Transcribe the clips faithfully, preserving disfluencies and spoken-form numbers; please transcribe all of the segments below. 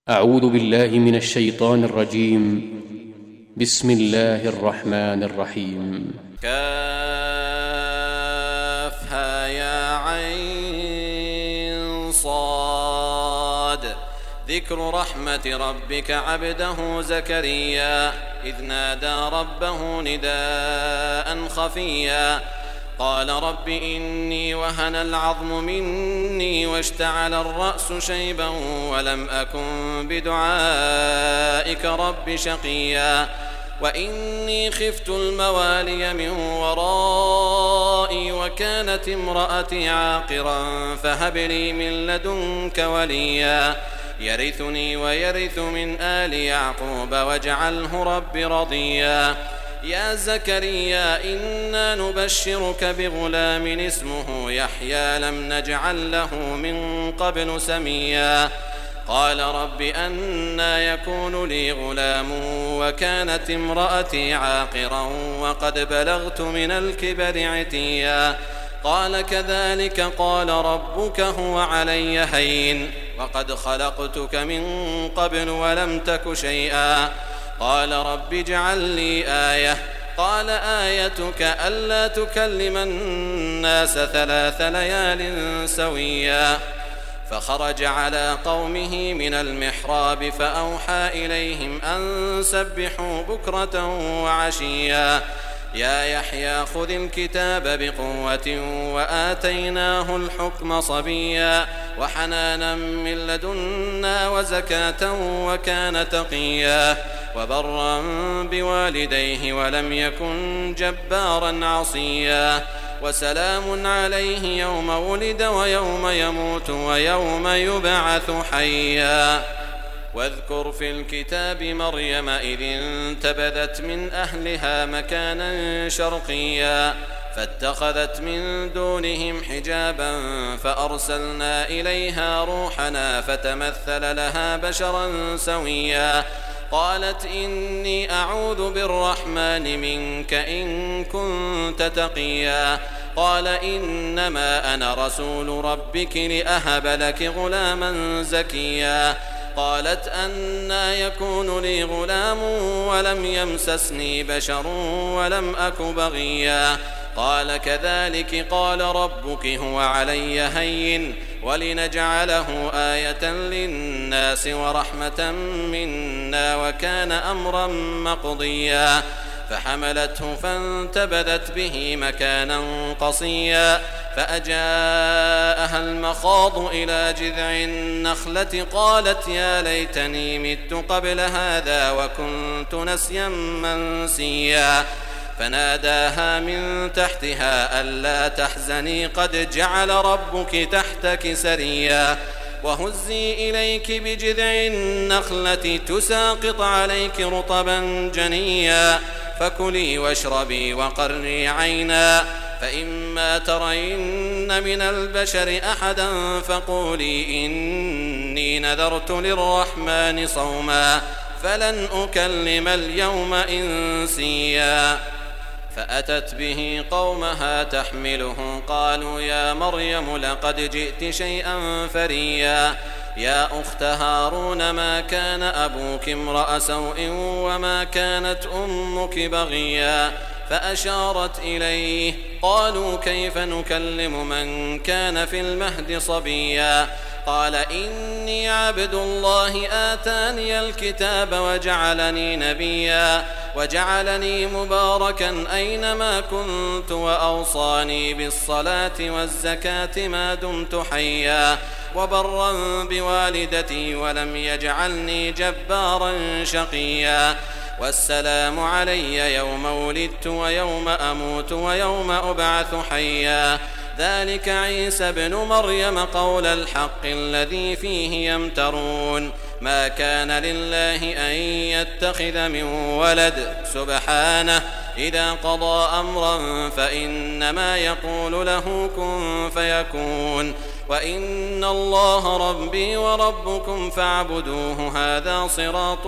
أعوذ بالله من الشيطان الرجيم. بسم الله الرحمن الرحيم. كافها يا عين صاد. ذكر رحمة ربك عبده زكريا إذ نادى ربه نداء خفيا قال رب إني وهن العظم مني واشتعل الرأس شيبا ولم أكن بدعائك رب شقيا وإني خفت الموالي من ورائي وكانت امرأتي عاقرا فهب لي من لدنك وليا يرثني ويرث من آل يعقوب واجعله رب رضيا يا زكريا إنا نبشرك بغلام اسمه يحيى لم نجعل له من قبل سميا قال رب أنى يكون لي غلام وكانت امرأتي عاقرا وقد بلغت من الكبر عتيا قال كذلك قال ربك هو علي هين وقد خلقتك من قبل ولم تك شيئا قال رب اجعل لي آية قال آيتك ألا تكلم الناس ثلاث ليال سويا فخرج على قومه من المحراب فأوحى إليهم أن سبحوا بكرة وعشيا يا يحيى خذ الكتاب بقوة وآتيناه الحكم صبيا وحنانا من لدنا وزكاة وكان تقيا وبرا بوالديه ولم يكن جبارا عصيا وسلام عليه يوم ولد ويوم يموت ويوم يبعث حيا واذكر في الكتاب مريم إذ انتبذت من أهلها مكانا شرقيا فاتخذت من دونهم حجابا فأرسلنا إليها روحنا فتمثل لها بشرا سويا قالت إني أعوذ بالرحمن منك إن كنت تقيا قال إنما أنا رسول ربك لأهب لك غلاما زكيا قالت أنى يكون لي غلام ولم يمسسني بشر ولم أك بغيا قال كذلك قال ربك هو علي هين ولنجعله آية للناس ورحمة منا وكان أمرا مقضيا فحملته فانتبذت به مكانا قصيا فأجاءها المخاض إلى جذع النخلة قالت يا ليتني مت قبل هذا وكنت نسيا منسيا فناداها من تحتها ألا تحزني قد جعل ربك تحتك سريا وهزي إليك بجذع النخلة تساقط عليك رطبا جنيا فكلي واشربي وقري عينا فإما ترين من البشر أحدا فقولي إني نذرت للرحمن صوما فلن أكلم اليوم إنسيا فأتت به قومها تحمله قالوا يا مريم لقد جئت شيئا فريا يا أخت هارون ما كان أبوك امرأ سوء وما كانت أمك بغيا فأشارت إليه قالوا كيف نكلم من كان في المهد صبيا قال إني عبد الله آتاني الكتاب وجعلني نبيا وجعلني مباركا أينما كنت وأوصاني بالصلاة والزكاة ما دمت حيا وبرا بوالدتي ولم يجعلني جبارا شقيا والسلام علي يوم ولدت ويوم أموت ويوم أبعث حيا ذلك عيسى بن مريم قول الحق الذي فيه يمترون ما كان لله أن يتخذ من ولد سبحانه إذا قضى أمرا فإنما يقول له كن فيكون وإن الله ربي وربكم فاعبدوه هذا صراط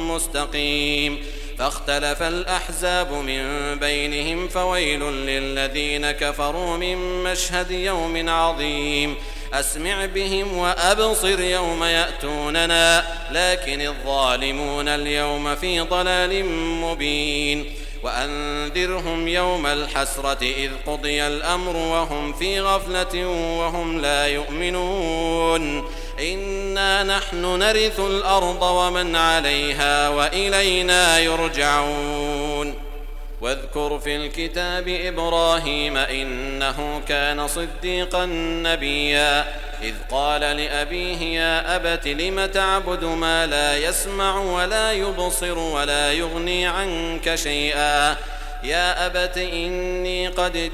مستقيم فاختلف الأحزاب من بينهم فويل للذين كفروا من مشهد يوم عظيم أسمع بهم وأبصر يوم يأتوننا لكن الظالمون اليوم في ضلال مبين وأنذرهم يوم الحسرة إذ قضي الأمر وهم في غفلة وهم لا يؤمنون إنا نحن نرث الأرض ومن عليها وإلينا يرجعون واذكر في الكتاب إبراهيم إنه كان صديقا نبيا إذ قال لأبيه يا أبت لم تعبد ما لا يسمع ولا يبصر ولا يغني عنك شيئا يا أبت إني قد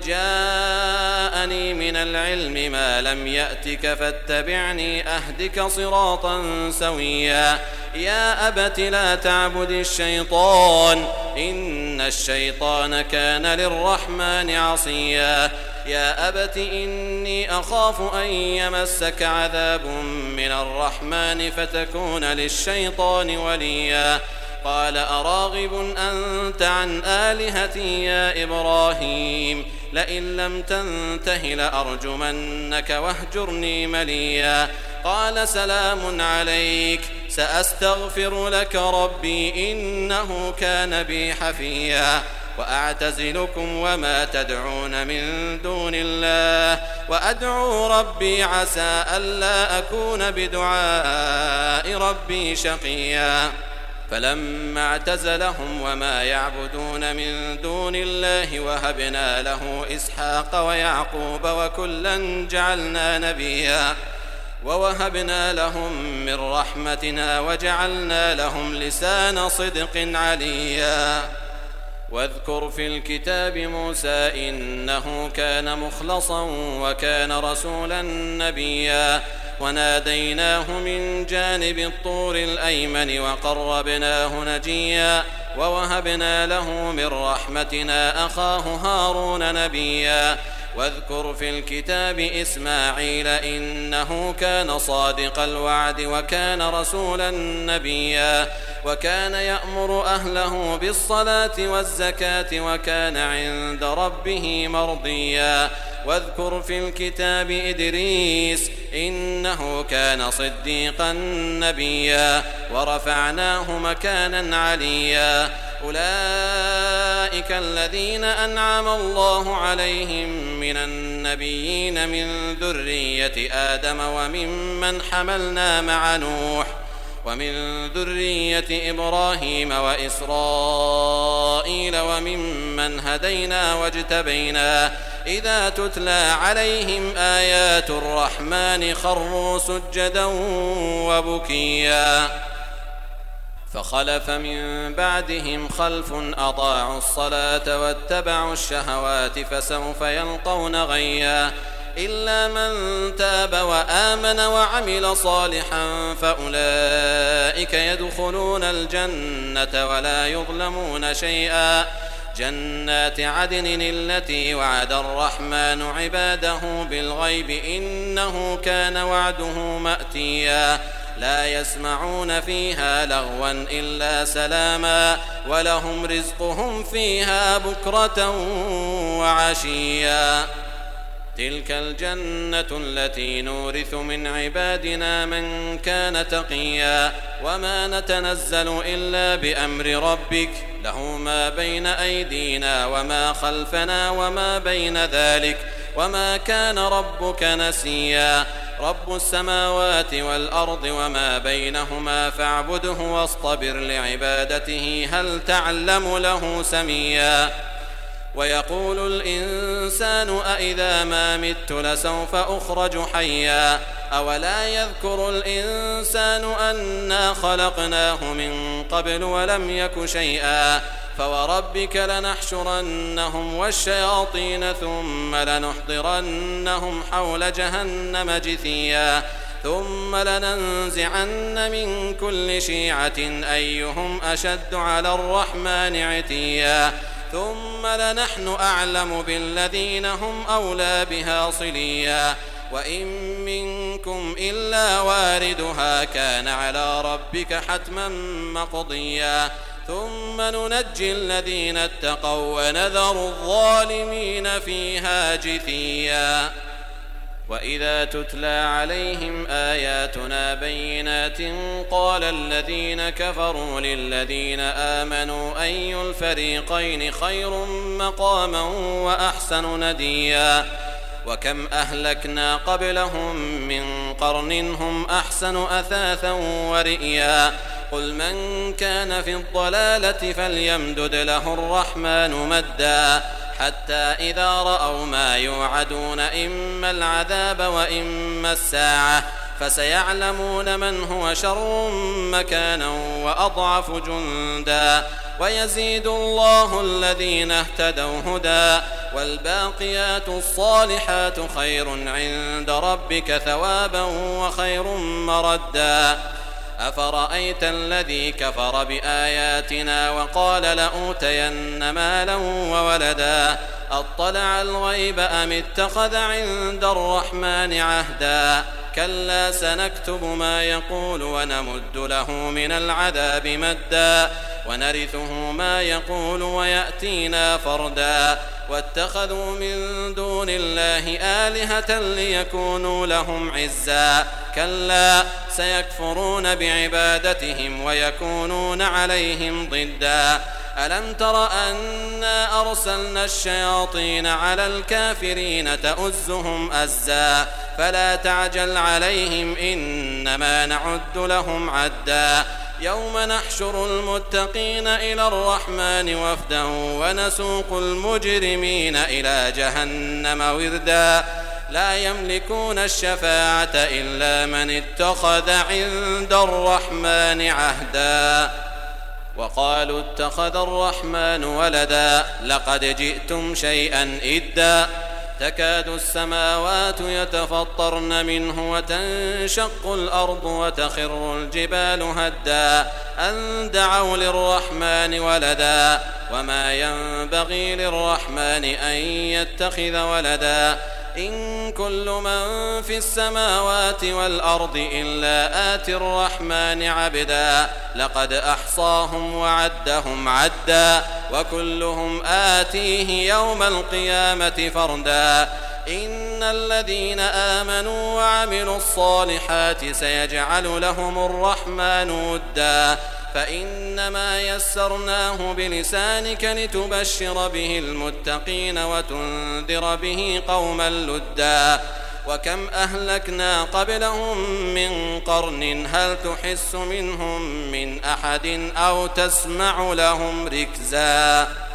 جاءني من العلم ما لم يأتك فاتبعني أهدك صراطا سويا يا أبت لا تعبد الشيطان إن الشيطان كان للرحمن عصيا يا أبت إني أخاف أن يمسك عذاب من الرحمن فتكون للشيطان وليا قال أراغب أنت عن آلهتي يا إبراهيم لئن لم تنته لأرجمنك واهجرني مليا قال سلام عليك سأستغفر لك ربي إنه كان بي حفيا وأعتزلكم وما تدعون من دون الله وأدعو ربي عسى ألا أكون بدعاء ربي شقيا فلما اعتزلهم وما يعبدون من دون الله وهبنا له إسحاق ويعقوب وكلا جعلنا نبيا ووهبنا لهم من رحمتنا وجعلنا لهم لسان صدق عليا واذكر في الكتاب موسى إنه كان مخلصا وكان رسولا نبيا وناديناه من جانب الطور الأيمن وقربناه نجيا ووهبنا له من رحمتنا أخاه هارون نبيا واذكر في الكتاب إسماعيل إنه كان صادق الوعد وكان رسولا نبيا وكان يأمر أهله بالصلاة والزكاة وكان عند ربه مرضيا واذكر في الكتاب إدريس إنه كان صديقا نبيا ورفعناه مكانا عليا أولئك الذين أنعم الله عليهم من النبيين من ذرية آدم وممن حملنا مع نوح ومن ذرية إبراهيم وإسرائيل وممن هدينا واجتبينا إذا تتلى عليهم آيات الرحمن خروا سجدا وبكيا فخلف من بعدهم خلف أضاعوا الصلاة واتبعوا الشهوات فسوف يلقون غيا إلا من تاب وآمن وعمل صالحا فأولئك يدخلون الجنة ولا يظلمون شيئا جنات عدن التي وعد الرحمن عباده بالغيب إنه كان وعده مأتيا لا يسمعون فيها لغوا إلا سلاما ولهم رزقهم فيها بكرة وعشيا تلك الجنة التي نورث من عبادنا من كان تقيا وما نتنزل إلا بأمر ربك له ما بين أيدينا وما خلفنا وما بين ذلك وما كان ربك نسيا رب السماوات والأرض وما بينهما فاعبده واصطبر لعبادته هل تعلم له سميا ويقول الإنسان أإذا ما مت لسوف أخرج حيا أولا يذكر الإنسان أنا خلقناه من قبل ولم يك شيئا فوربك لنحشرنهم والشياطين ثم لنحضرنهم حول جهنم جثيا ثم لننزعن من كل شيعة أيهم أشد على الرحمن عتيا ثم لنحن أعلم بالذين هم أولى بها صليا وإن منكم إلا واردها كان على ربك حتما مقضيا ثم ننجي الذين اتقوا ونذر الظالمين فيها جثيا وإذا تتلى عليهم آياتنا بينات قال الذين كفروا للذين آمنوا أي الفريقين خير مقاما وأحسن نديا وكم أهلكنا قبلهم من قرن هم أحسن أثاثا ورئيا قل من كان في الضلالة فليمدد له الرحمن مدا حتى إذا رأوا ما يوعدون إما العذاب وإما الساعة فسيعلمون من هو شر مكانا وأضعف جندا ويزيد الله الذين اهتدوا هدى والباقيات الصالحات خير عند ربك ثوابا وخير مردا أفرأيت الذي كفر بآياتنا وقال لأوتين مالا وولدا أطلع الغيب أم اتخذ عند الرحمن عهدا كلا سنكتب ما يقول ونمد له من العذاب مدا ونرثه ما يقول ويأتينا فردا واتخذوا من دون الله آلهة ليكونوا لهم عزا كلا سيكفرون بعبادتهم ويكونون عليهم ضدا ألم تر أنا أرسلنا الشياطين على الكافرين تؤزهم أزا فلا تعجل عليهم إنما نعد لهم عدا يوم نحشر المتقين إلى الرحمن وفدا ونسوق المجرمين إلى جهنم وردا لا يملكون الشفاعة إلا من اتخذ عند الرحمن عهدا وقالوا اتخذ الرحمن ولدا لقد جئتم شيئا إدا تكاد السماوات يتفطرن منه وتنشق الأرض وتخر الجبال هدا أن دعوا للرحمن ولدا وما ينبغي للرحمن أن يتخذ ولدا إن كل من في السماوات والأرض إلا آتي الرحمن عبدا لقد أحصاهم وعدهم عدا وكلهم آتيه يوم القيامة فردا إن الذين آمنوا وعملوا الصالحات سيجعل لهم الرحمن ودا فإنما يسرناه بلسانك لتبشر به المتقين وتنذر به قوما لدا وكم أهلكنا قبلهم من قرن هل تحس منهم من أحد أو تسمع لهم ركزا.